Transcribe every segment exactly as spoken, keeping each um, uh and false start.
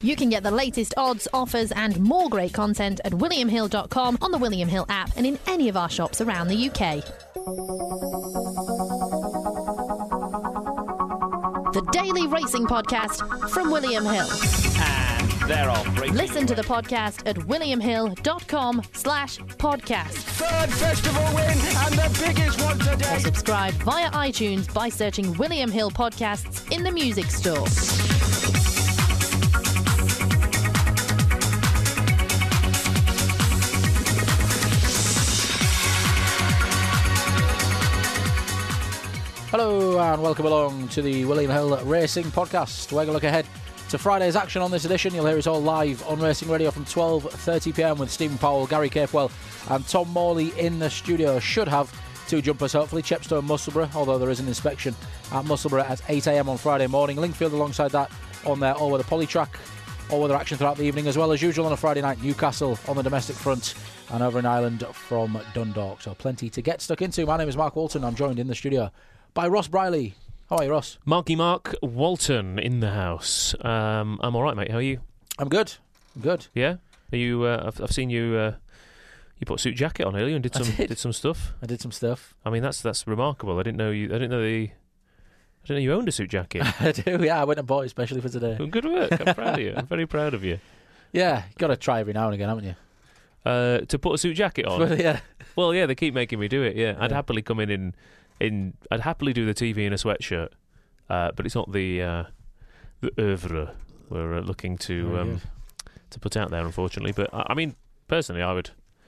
You can get the latest odds, offers and more great content at william hill dot com, on the William Hill app and in any of our shops around the U K. The Daily Racing Podcast from William Hill. And they're off. Racing Listen to the podcast at william hill dot com slash podcast. Third festival win and the biggest one today. Or subscribe via iTunes by searching William Hill Podcasts in the music store. Hello and welcome along to the William Hill Racing Podcast. We're going to look ahead to Friday's action on this edition. You'll hear it all live on Racing Radio from twelve thirty p m with Stephen Powell, Gary Capewell and Tom Morley in the studio. Should have two jumpers, hopefully. Chepstow, Musselburgh, although there is an inspection at Musselburgh at eight a m on Friday morning. Lingfield alongside that on their all-weather polytrack. All-weather action throughout the evening, as well as usual on a Friday night. Newcastle on the domestic front and over in Ireland from Dundalk. So plenty to get stuck into. My name is Mark Walton. I'm joined in the studio by Ross Briley. How are you, Ross? Marky Mark Walton in the house. Um, I'm all right, mate. How are you? I'm good. I'm good. Yeah. Are you? Uh, I've, I've seen you. Uh, you put a suit jacket on earlier and did I some did. did some stuff. I did some stuff. I mean, that's that's remarkable. I didn't know you. I didn't know the. I didn't know you owned a suit jacket. I do. Yeah, I went and bought it especially for today. Well, good work. I'm proud of you. I'm very proud of you. Yeah, you got to try every now and again, haven't you? Uh, to put a suit jacket on. Well, yeah. Well, yeah, they keep making me do it. Yeah, I'd Yeah. happily come in in. in I'd happily do the T V in a sweatshirt, uh, but it's not the uh, the oeuvre we're uh, looking to Very um, good. to put out there, unfortunately. But I I mean, personally, I would.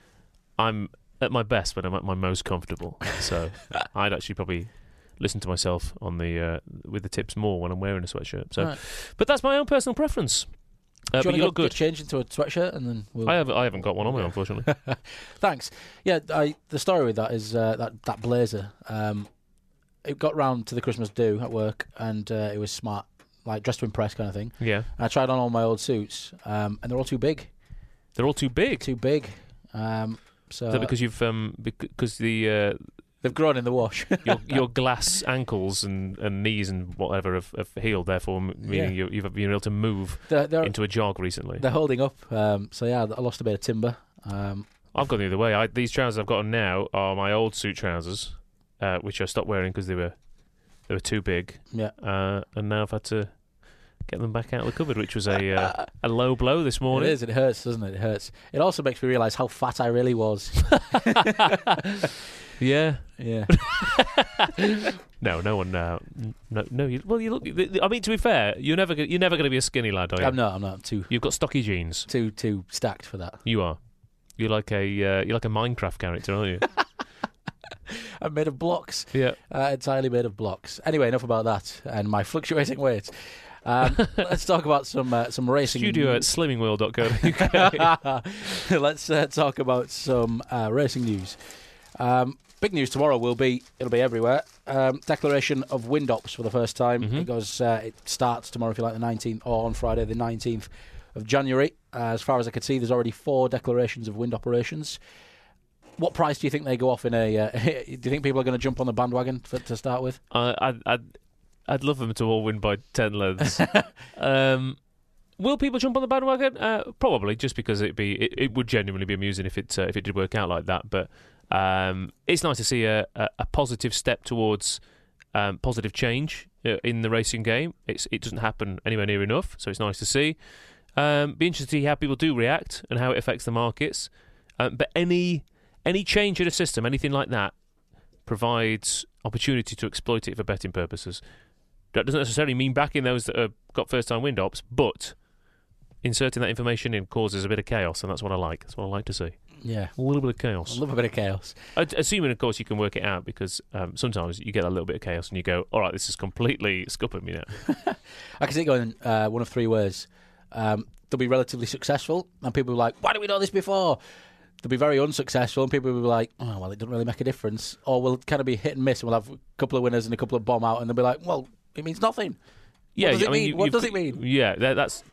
I'm at my best when I'm at my most comfortable. So I'd actually probably listen to myself on the uh, with the tips more when I'm wearing a sweatshirt. So, Right. but that's my own personal preference. Uh, Do but you you want look to good. get changed into a sweatshirt and then we'll... I haven't. I haven't got one on me, Okay. unfortunately. Thanks. Yeah, I, the story with that is uh, that that blazer. Um, it got round to the Christmas do at work, and uh, it was smart, like dressed to impress kind of thing. Yeah, I tried on all my old suits, um, and they're all too big. they're all too big. Too big. Um, so Is that because you've um because the uh, they've grown in the wash. your your glass ankles and, and knees and whatever have, have healed, therefore m- meaning Yeah. you, you've been able to move they're, they're, into a jog recently. they're holding up. Um, so yeah, I lost a bit of timber. Um, I've gone the other way. I, these trousers I've got on now are my old suit trousers, uh, which I stopped wearing because they were they were too big, yeah. uh, and now I've had to get them back out of the cupboard, which was a uh, a low blow this morning. It is. It hurts, doesn't it? It hurts. It also makes me realise how fat I really was. Yeah. Yeah. No, no one. Uh, no, no. You, well, you look. I mean, to be fair, you're never. go- You're never going to be a skinny lad, are you? I'm not. I'm not too You've got stocky jeans. too too stacked for that. You are. You're like a. Uh, you're like a Minecraft character, aren't you? I'm made of blocks. Yeah. Uh, entirely made of blocks. Anyway, enough about that and my fluctuating weight. Um, let's talk about some uh, some racing. Studio at news. slimming world dot co dot uk. Let's uh, talk about some uh, racing news. Um, big news tomorrow will be, it'll be everywhere, um, declaration of wind ops for the first time. Mhm. It goes, uh, it starts tomorrow, if you like, the nineteenth, or on Friday the nineteenth of January. Uh, as far as I can see, there's already four declarations of wind operations. What price do you think they go off in a... Uh, do you think people are going to jump on the bandwagon for, to start with? Uh, I'd, I'd, I'd love them to all win by ten lengths. um, will people jump on the bandwagon? Uh, probably, just because it'd be it, it would genuinely be amusing if it uh, if it did work out like that. But um, it's nice to see a, a, a positive step towards um, positive change uh, in the racing game. It's it doesn't happen anywhere near enough, so it's nice to see. Um, be interested to see how people do react and how it affects the markets. Um, but any any change in a system, anything like that, provides opportunity to exploit it for betting purposes. That doesn't necessarily mean backing those that have got first-time wind ops, but inserting that information in causes a bit of chaos, and that's what I like. That's what I like to see. Yeah. A little bit of I chaos. love a bit of chaos. Ad- Assuming, of course, you can work it out, because um, sometimes you get a little bit of chaos and you go, all right, this is completely scuppered me now. I can see it going uh, one of three ways. Um, they'll be relatively successful, and people will be like, why didn't we know this before? They'll be very unsuccessful, and people will be like, oh, well, it doesn't really make a difference. Or we'll kind of be hit and miss, and we'll have a couple of winners and a couple of bomb out, and they'll be like, well, it means nothing. Yeah, does it I mean, mean? you- What you've does got- it mean? Yeah, that, that's...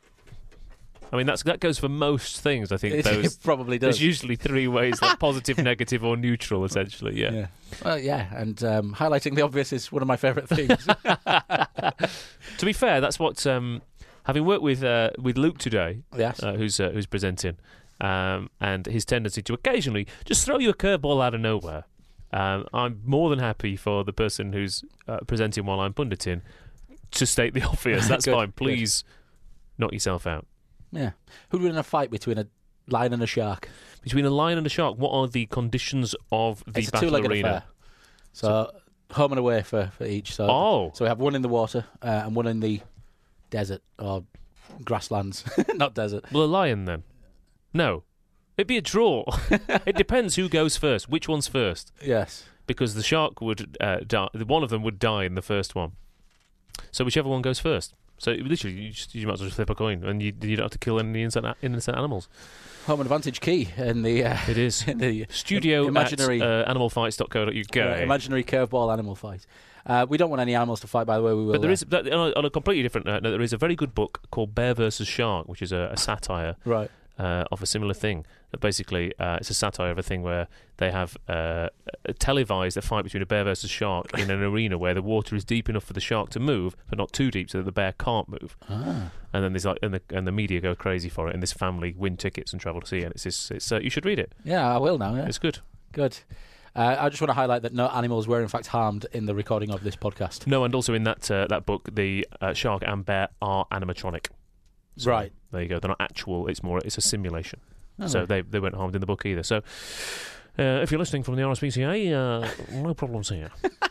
I mean, that's that goes for most things, I think. It, Those, it probably does. there's usually three ways, like positive, negative, or neutral, essentially, yeah. Yeah. Well, yeah, and um, highlighting the obvious is one of my favourite things. To be fair, that's what um, having worked with uh, with Luke today, Yes. uh, who's uh, who's presenting, um, and his tendency to occasionally just throw you a curveball out of nowhere. Um, I'm more than happy for the person who's uh, presenting while I'm punditing to state the obvious. That's Good, fine. Please knock yourself out. Yeah. Who'd win in a fight between a lion and a shark? Between a lion and a shark, what are the conditions of the It's a battle two-legged arena? affair. So, home and away for, for each. So, Oh. so we have one in the water uh, and one in the desert or grasslands, not desert. Well, a lion then? No. It'd be a draw. It depends who goes first. Which one's first? Yes. Because the shark would uh, die. One of them would die in the first one. So whichever one goes first. So literally, you, just, you might as well just flip a coin, and you, you don't have to kill any innocent, innocent animals. Home advantage key in the uh, It is. in the Studio imaginary at uh, animal fights dot co dot U K. uh, imaginary curveball animal fight. Uh, we don't want any animals to fight, by the way. We will. But there uh, is, that, on, a, on a completely different note, there is a very good book called Bear versus Shark, which is a, a satire right. uh, of a similar thing. That basically, uh, it's a satire of a thing where they have uh, televised a fight between a bear versus shark in an arena where the water is deep enough for the shark to move, but not too deep so that the bear can't move. Ah. And then there's like, and the and the media go crazy for it, and this family win tickets and travel to see it. And it's just, it's uh, you should read it. Yeah, I will now. Yeah. It's good. Good. Uh, I just want to highlight that no animals were in fact harmed in the recording of this podcast. No, and also in that uh, that book, the uh, shark and bear are animatronic. So Right. There you go. They're not actual. It's more. It's a simulation. Oh. So they they weren't harmed in the book either. So uh, if you're listening from the R S P C A, uh, no problems here.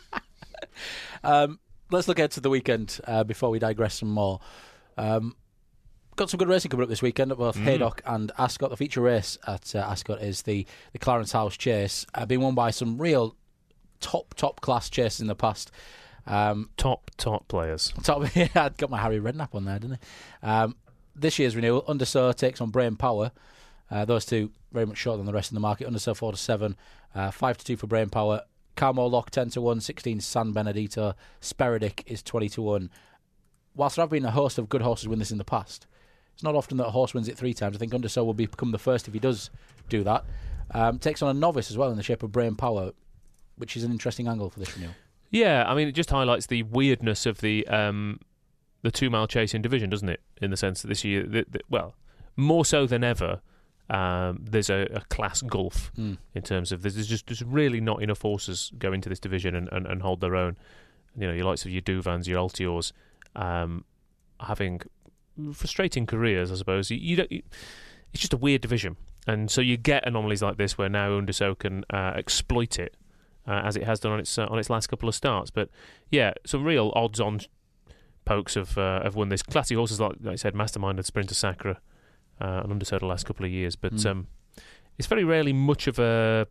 Um, let's look ahead to the weekend uh, before we digress some more. Um, got some good racing coming up this weekend at both Mm. Haydock and Ascot. The feature race at uh, Ascot is the, the Clarence House Chase, uh, being won by some real top, top class chases in the past. Um, Top top players. top, yeah, I'd got my Harry Redknapp on there, didn't I? Um, this year's renewal, Undersow takes on Brain Power. Uh, those two very much shorter than the rest of the market. Undersow four to seven, uh, five to two for Brain Power. Carmore Lock ten to one, sixteen San Benedito. Speradic is twenty to one. Whilst there have been a host of good horses win this in the past, it's not often that a horse wins it three times. I think Undersow will become the first if he does do that. Um, takes on a novice as well in the shape of Brain Power, which is an interesting angle for this renewal. Yeah, I mean, it just highlights the weirdness of the um, the two mile chasing division, doesn't it? In the sense that this year, the, the, well, more so than ever, um, there's a, a class gulf Mm. in terms of there's just there's really not enough horses go into this division and, and, and hold their own. You know, your likes of your Duvans, your Altiors, um, having frustrating careers, I suppose. You, you don't. You, it's just a weird division, and so you get anomalies like this where now Undersow can uh, exploit it. Uh, as it has done on its uh, on its last couple of starts, but yeah, some real odds-on pokes have uh, have won this. Classy horses like, like I said, Mastermind and Sprinter Sacra, uh, and Undersow the last couple of years, but Mm. um, it's very rarely much of a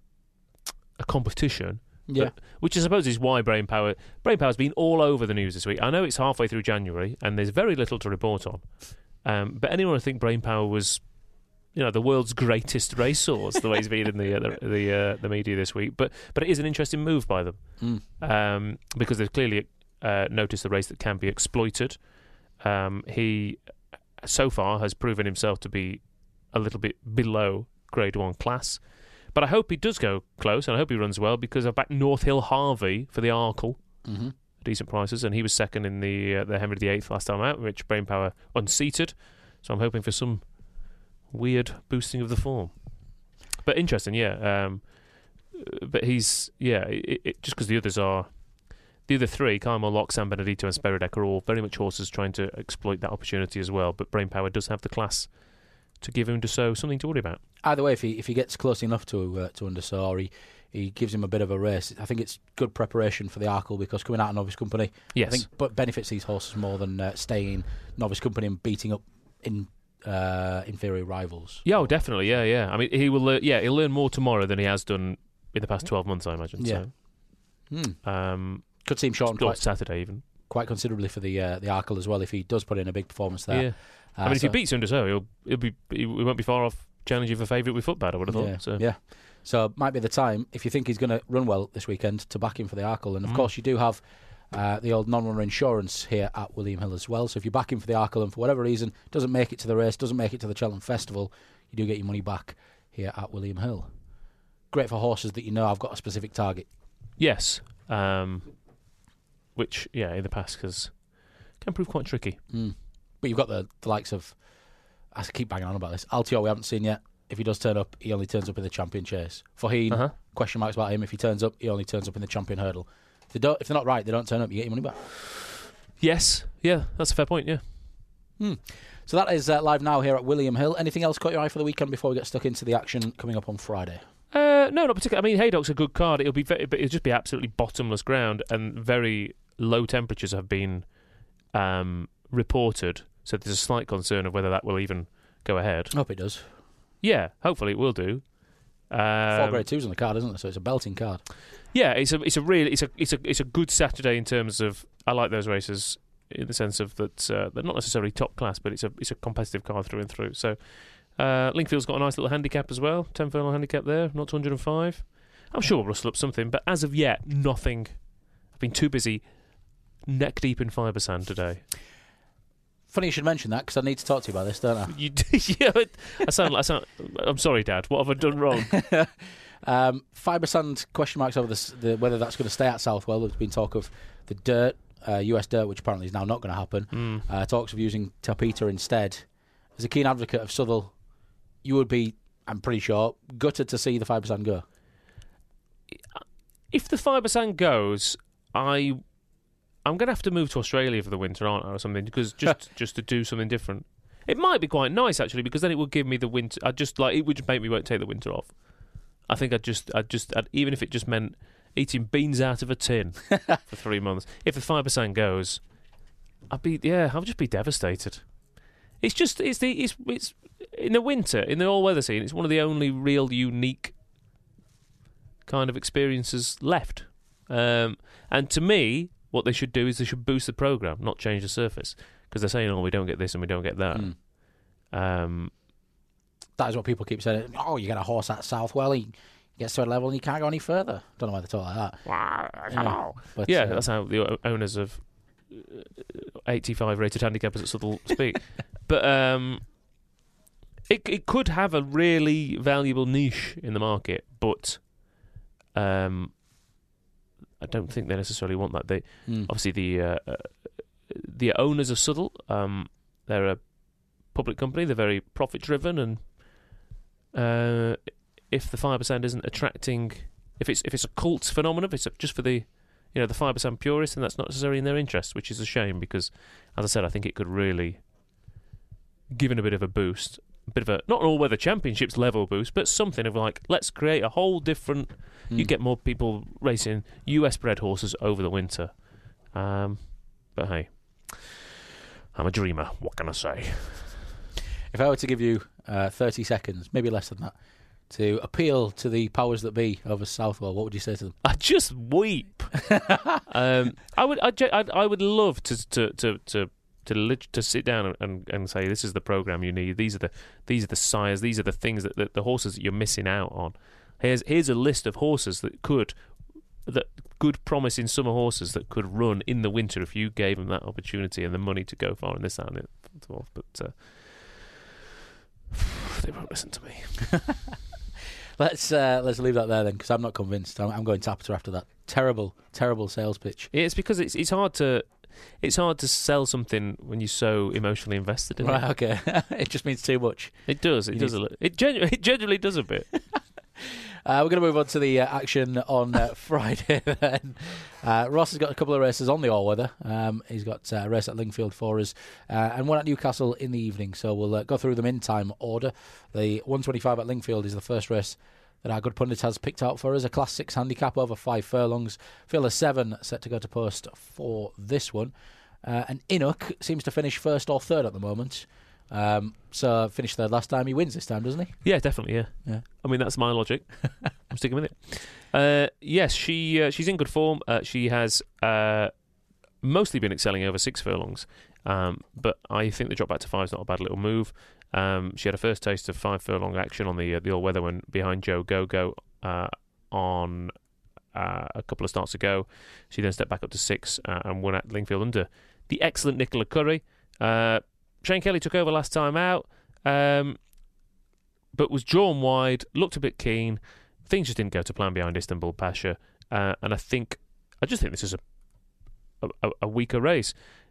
a competition. Yeah. But, which I suppose is why Brain Power Brain Power's been all over the news this week. I know it's halfway through January and there's very little to report on, um, but anyone would think Brain Power was, you know, the world's greatest racehorse, the way he's been in the uh, the the, uh, the media this week. But but it is an interesting move by them Mm. um, because they've clearly uh, noticed the race that can be exploited. Um, he so far has proven himself to be a little bit below Grade One class, but I hope he does go close and I hope he runs well because I've backed North Hill Harvey for the Arkle. Mm-hmm. Decent prices, and he was second in the uh, the Henry the Eighth last time out, which Brain Power unseated. So I'm hoping for some weird boosting of the form. But interesting, yeah. Um, but he's yeah, it, it, just because the others are the other three, Carmel Lock, San Benedito, and Speradic are all very much horses trying to exploit that opportunity as well. But Brain Power does have the class to give him to so something to worry about. Either way, if he if he gets close enough to uh, to Undersow, or he, he gives him a bit of a race, I think it's good preparation for the Arkle because coming out of novice company, Yes, I think but benefits these horses more than uh, staying novice company and beating up in uh, inferior rivals. yeah, oh, definitely, yeah, yeah. I mean, he will, lear- yeah, he'll learn more tomorrow than he has done in the past twelve months, I imagine. Yeah. Hmm. So, um, Could seem short and or quite, Saturday even. quite considerably for the uh, the Arkle as well if he does put in a big performance there. Yeah. Uh, I mean, if he so- beats Undersow, he'll he'll be he won't be far off challenging for favourite with Footpad, I would have thought. yeah, So yeah. So it might be the time, if you think he's going to run well this weekend, to back him for the Arkle. And of Mm. course, you do have uh, the old non-runner insurance here at William Hill as well. So if you back him for the Arkle and for whatever reason doesn't make it to the race, doesn't make it to the Cheltenham Festival, you do get your money back here at William Hill. Great for horses that you know have got a specific target. yes, um, which yeah, in the past has can prove quite tricky. Mm. But you've got the, the likes of, I keep banging on about this, Altior we haven't seen yet. If he does turn up, he only turns up in the champion chase. Faheen, Uh-huh. question marks about him. If he turns up, he only turns up in the champion hurdle. If, they don't, if they're not right, they don't turn up, you get your money back. Yes, yeah, that's a fair point, yeah. Hmm. So that is uh, live now here at William Hill. Anything else caught your eye for the weekend before we get stuck into the action coming up on Friday? Uh, no, not particularly. I mean, Haydock's a good card. It'll be, very, but it'll just be absolutely bottomless ground, and very low temperatures have been um, reported. So there's a slight concern of whether that will even go ahead. I hope it does. Yeah, hopefully it will do. Um, Four grade twos on the card, isn't there? So it's a belting card. Yeah, it's a it's a really it's a it's a it's a good Saturday in terms of I like those races in the sense of that uh, they're not necessarily top class, but it's a it's a competitive card through and through. So uh, Lingfield's got a nice little handicap as well, ten furlong handicap there, not two hundred and five. I'm sure we'll rustle up something, but as of yet, nothing. I've been too busy neck deep in fibre sand today. Funny you should mention that because I need to talk to you about this, don't I? You yeah, I sound I sound. I'm sorry, Dad. What have I done wrong? um, fibre sand question marks over this, the, whether that's going to stay at Southwell. There's been talk of the dirt, uh, U S dirt, which apparently is now not going to happen. Mm. Uh, talks of using Tapeta instead. As a keen advocate of Southwell, you would be, I'm pretty sure, gutted to see the fibre sand go. If the fibre sand goes, I. I'm going to have to move to Australia for the winter, aren't I, or something? Because just just to do something different. It might be quite nice actually, because then it would give me the winter. I just like it would just make me won't take the winter off. I think I'd just I'd just I'd, even if it just meant eating beans out of a tin for three months. If the fibre sand goes, I'd be yeah, I'll just be devastated. It's just it's the it's it's in the winter in the all weather scene. It's one of the only real unique kind of experiences left. Um, and to me. What they should do is they should boost the programme, not change the surface. Because they're saying, oh, we don't get this and we don't get that. Mm. Um, that is what people keep saying. Oh, you get a horse at Southwell, he gets to a level and you can't go any further. Don't know why they talk like that. yeah, but, yeah uh, that's how the owners of eighty-five rated handicappers at Southwell speak. But um, it it could have a really valuable niche in the market, but... Um, I don't think they necessarily want that. They mm. obviously the uh, uh, the owners of Southwell, um, they're a public company. They're very profit driven, and uh, if the fibre sand isn't attracting, if it's if it's a cult phenomenon, if it's just for the you know the fibre sand purists, then that's not necessarily in their interest, which is a shame because, as I said, I think it could really give it a bit of a boost. A bit of a not an all-weather championships level boost, but something of like let's create a whole different. Mm. You get more people racing U S bred horses over the winter, um, but hey, I'm a dreamer. What can I say? If I were to give you uh, thirty seconds, maybe less than that, to appeal to the powers that be over Southwell, what would you say to them? I'd just weep. um, I would. I'd, I'd, I would love to to to. to To, lit- to sit down and, and say this is the program you need. These are the these are the sires. These are the things that, that the horses that you're missing out on. Here's here's a list of horses that could that good promising summer horses that could run in the winter if you gave them that opportunity and the money to go far and this that, and it. But uh, they won't listen to me. let's uh, let's leave that there then because I'm not convinced. I'm, I'm going Tapeta after that terrible terrible sales pitch. Yeah, it's because it's it's hard to. It's hard to sell something when you're so emotionally invested in right, it. Okay. It just means too much. It does. It you does need... a little. It, genu- it genuinely does a bit. uh, we're going to move on to the uh, action on uh, Friday then. Uh, Ross has got a couple of races on the all-weather. Um, he's got uh, a race at Lingfield for us uh, and one at Newcastle in the evening. So we'll uh, go through them in time order. The one twenty-five at Lingfield is the first race that our good pundit has picked out for us, a Class six handicap over five furlongs. Fielder seven set to go to post for this one. Uh, and Inuk seems to finish first or third at the moment. Um, so finished third last time. He wins this time, doesn't he? Yeah, definitely, yeah. yeah. I mean, that's my logic. I'm sticking with it. Uh, yes, she uh, she's in good form. Uh, she has uh, mostly been excelling over six furlongs. Um, but I think the drop back to five is not a bad little move. Um, she had a first taste of five furlong action on the uh, the all-weather one behind Joe Go-Go uh, on uh, a couple of starts ago. She then stepped back up to six uh, and won at Lingfield under the excellent Nicola Curry. Uh, Shane Kelly took over last time out, um, but was drawn wide, looked a bit keen. Things just didn't go to plan behind Istanbul Pasha, uh, and I think I just think this is a a, a weaker race.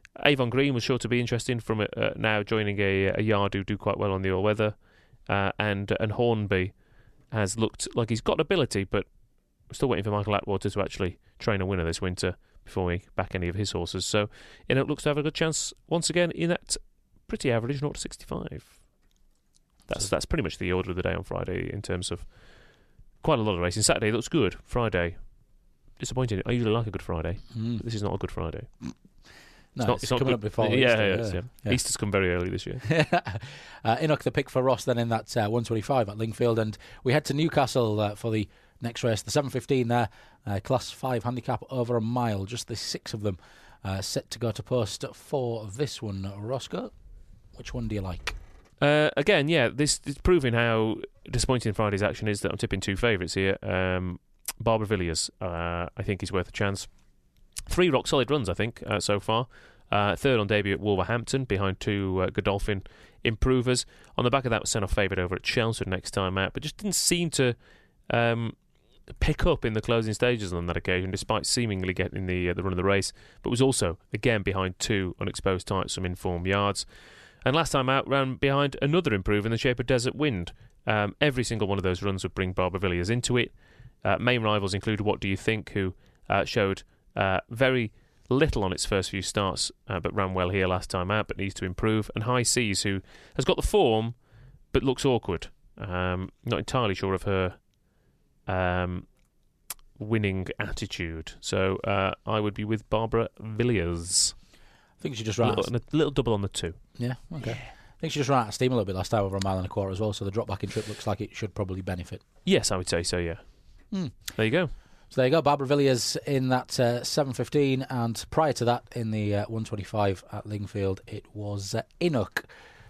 Avon Green was sure to be interesting from uh, now joining a, a yard who do quite well on the all-weather. Uh, and and Hornby has looked like he's got ability, but we're still waiting for Michael Atwater to actually train a winner this winter before we back any of his horses. So Innock looks to have a good chance once again in that pretty average zero to sixty-five. That's that's pretty much the order of the day on Friday in terms of quite a lot of racing. Saturday looks good. Friday, disappointing. I usually like a good Friday. Mm. But this is not a good Friday. No, it's, not, it's, it's not coming good. up before yeah, Easter. Yeah, Yeah, yeah. yeah. Easter's come very early this year. uh, Innock the pick for Ross then in that uh, one twenty-five at Lingfield, and we head to Newcastle uh, for the next race, the seven fifteen there, uh, class five handicap over a mile, just the six of them uh, set to go to post for this one. Roscoe, which one do you like? Uh, again, yeah, this is proving how disappointing Friday's action is that I'm tipping two favourites here. Um, Barbara Villiers, uh, I think he's worth a chance. Three rock solid runs, I think, uh, so far. Uh, third on debut at Wolverhampton, behind two uh, Godolphin improvers. On the back of that was sent off favourite over at Chelmsford next time out, but just didn't seem to um, pick up in the closing stages on that occasion, despite seemingly getting the uh, the run of the race. But was also, again, behind two unexposed types from Inform Yards. And last time out, ran behind another improver in the shape of Desert Wind. Um, every single one of those runs would bring Barbara Villiers into it. Uh, main rivals include What Do You Think, who uh, showed uh, very little on its first few starts, uh, but ran well here last time out, but needs to improve. And High Seas, who has got the form, but looks awkward. Um, not entirely sure of her um, winning attitude. So uh, I would be with Barbara Villiers. I think she just ran a little, a little double on the two. Yeah, okay. I think she just ran out of steam a little bit last time, over a mile and a quarter as well, so the drop back in trip looks like it should probably benefit. Yes, I would say so, yeah. Hmm. There you go. So there you go, Barbara Villiers in that uh, seven fifteen, and prior to that in the uh, one twenty-five at Lingfield, it was uh, Innock.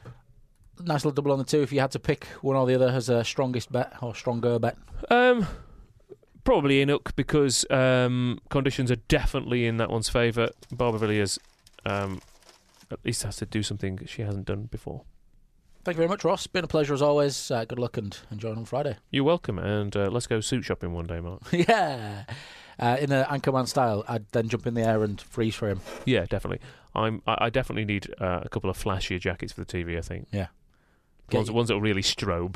Nice little double on the two if you had to pick one or the other as a strongest bet or stronger bet. Um, probably Innock, because um, conditions are definitely in that one's favour. Barbara Villiers um, at least has to do something she hasn't done before. Thank you very much, Ross. Been a pleasure as always. Uh, good luck and enjoy on Friday. You're welcome, and uh, let's go suit shopping one day, Mark. Yeah. Uh, in an Anchorman style, I'd then jump in the air and freeze for him. Yeah, definitely. I'm. I, I definitely need uh, a couple of flashier jackets for the T V, I think. Yeah. Ones, ones that will really strobe.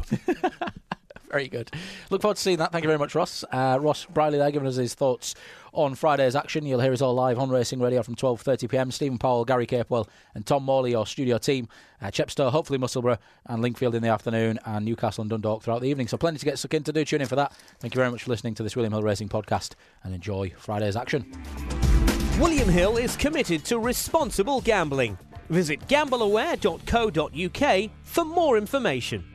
Very good. Look forward to seeing that. Thank you very much, Ross. Uh, Ross Briley there giving us his thoughts on Friday's action. You'll hear us all live on Racing Radio from twelve thirty p m. Stephen Powell, Gary Capewell and Tom Morley, your studio team. Uh, Chepstow, hopefully Musselburgh, and Lingfield in the afternoon, and Newcastle and Dundalk throughout the evening. So plenty to get stuck into. Do tune in for that. Thank you very much for listening to this William Hill Racing podcast, and enjoy Friday's action. William Hill is committed to responsible gambling. Visit gamble aware dot co dot u k for more information.